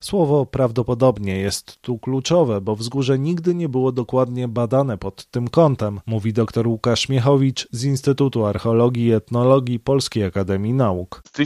Słowo prawdopodobnie jest tu kluczowe, bo wzgórze nigdy nie było dokładnie badane pod tym kątem, mówi dr Łukasz Miechowicz z Instytutu Archeologii i Etnologii Polskiej Akademii Nauk. W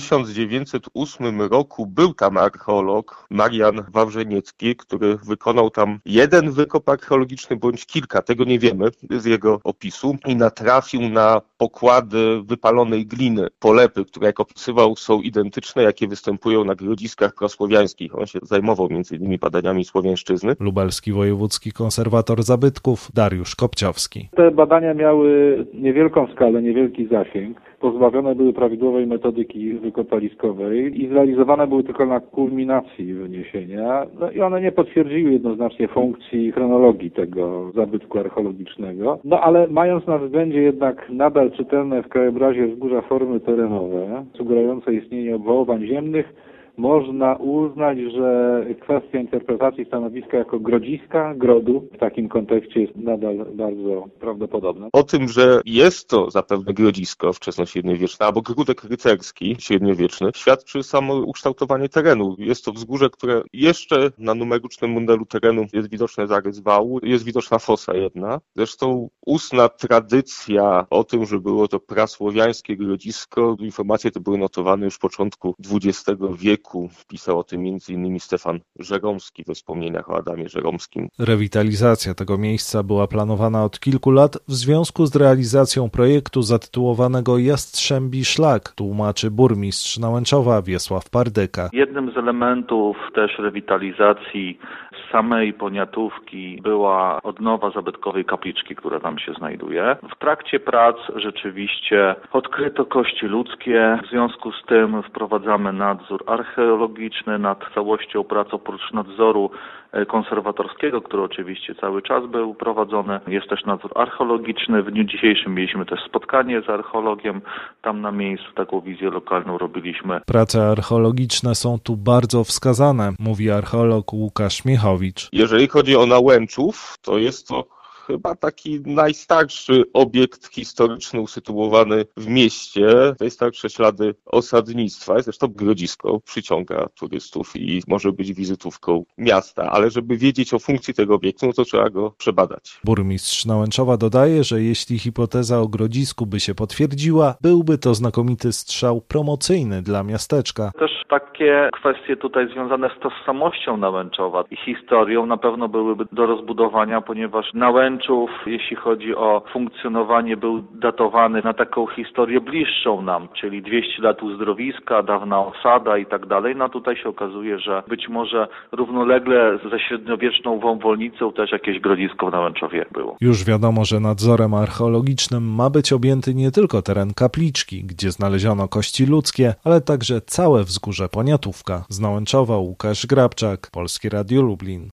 1908 roku był tam archeolog Marian Wawrzeniecki, który wykonał tam jeden wykop archeologiczny bądź kilka, tego nie wiemy z jego opisu, i natrafił na pokłady wypalonej gliny, polepy, które jak opisywał są identyczne, jakie występują na grodziskach prosłowiańskich. On się zajmował m.in. badaniami słowiańszczyzny. Lubelski wojewódzki konserwator zabytków Dariusz Kopciowski. Te badania miały niewielką skalę, niewielki zasięg. Pozbawione były prawidłowej metodyki wykopaliskowej i zrealizowane były tylko na kulminacji wyniesienia. No i one nie potwierdziły jednoznacznie funkcji i chronologii tego zabytku archeologicznego. No ale mając na względzie jednak nadal czytelne w krajobrazie wzgórza formy terenowe, sugerujące istnienie obwałowań ziemnych, można uznać, że kwestia interpretacji stanowiska jako grodziska, grodu w takim kontekście jest nadal bardzo prawdopodobna. O tym, że jest to zapewne grodzisko wczesnośredniowieczne albo gródek rycerski średniowieczny, świadczy samo ukształtowanie terenu. Jest to wzgórze, które jeszcze na numerycznym modelu terenu jest widoczny zarys wału, jest widoczna fosa jedna. Zresztą ustna tradycja o tym, że było to prasłowiańskie grodzisko, informacje te były notowane już w początku XX wieku. Pisał o tym m.in. Stefan Żeromski we wspomnieniach o Adamie Żeromskim. Rewitalizacja tego miejsca była planowana od kilku lat w związku z realizacją projektu zatytułowanego Jastrzębi Szlak, tłumaczy burmistrz Nałęczowa Wiesław Pardyka. Jednym z elementów też rewitalizacji samej poniatówki była odnowa zabytkowej kapliczki, która tam się znajduje. W trakcie prac rzeczywiście odkryto kości ludzkie, w związku z tym wprowadzamy nadzór archeologiczny nad całością prac oprócz nadzoru konserwatorskiego, który oczywiście cały czas był prowadzony. Jest też nadzór archeologiczny. W dniu dzisiejszym mieliśmy też spotkanie z archeologiem. Tam na miejscu taką wizję lokalną robiliśmy. Prace archeologiczne są tu bardzo wskazane, mówi archeolog Łukasz Miechowicz. Jeżeli chodzi o Nałęczów, to jest to chyba taki najstarszy obiekt historyczny usytuowany w mieście, najstarsze ślady osadnictwa. Zresztą grodzisko przyciąga turystów i może być wizytówką miasta, ale żeby wiedzieć o funkcji tego obiektu, no to trzeba go przebadać. Burmistrz Nałęczowa dodaje, że jeśli hipoteza o grodzisku by się potwierdziła, byłby to znakomity strzał promocyjny dla miasteczka. Też takie kwestie tutaj związane z tożsamością Nałęczowa i historią na pewno byłyby do rozbudowania, ponieważ Nałęczów, jeśli chodzi o funkcjonowanie, był datowany na taką historię bliższą nam, czyli 200 lat uzdrowiska, dawna osada i tak dalej. No tutaj się okazuje, że być może równolegle ze średniowieczną wąwolnicą też jakieś grodzisko w Nałęczowie było. Już wiadomo, że nadzorem archeologicznym ma być objęty nie tylko teren kapliczki, gdzie znaleziono kości ludzkie, ale także całe wzgórze Poniatówka. Z Nałęczowa Łukasz Grabczak, Polskie Radio Lublin.